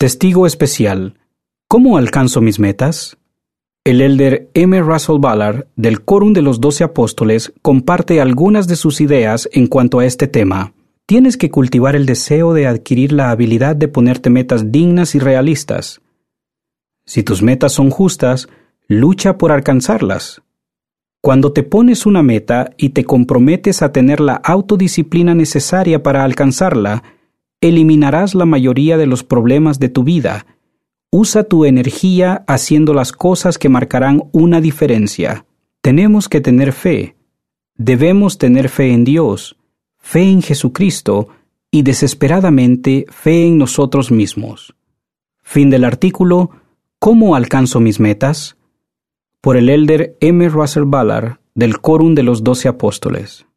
Testigo especial. ¿Cómo alcanzo mis metas? El elder M. Russell Ballard, del Quórum de los 12 Apóstoles, comparte algunas de sus ideas en cuanto a este tema. Tienes que cultivar el deseo de adquirir la habilidad de ponerte metas dignas y realistas. Si tus metas son justas, lucha por alcanzarlas. Cuando te pones una meta y te comprometes a tener la autodisciplina necesaria para alcanzarla, eliminarás la mayoría de los problemas de tu vida. Usa tu energía haciendo las cosas que marcarán una diferencia. Tenemos que tener fe. Debemos tener fe en Dios, fe en Jesucristo y desesperadamente fe en nosotros mismos. Fin del artículo. ¿Cómo alcanzo mis metas? Por el elder M. Russell Ballard, del Quórum de los 12 Apóstoles.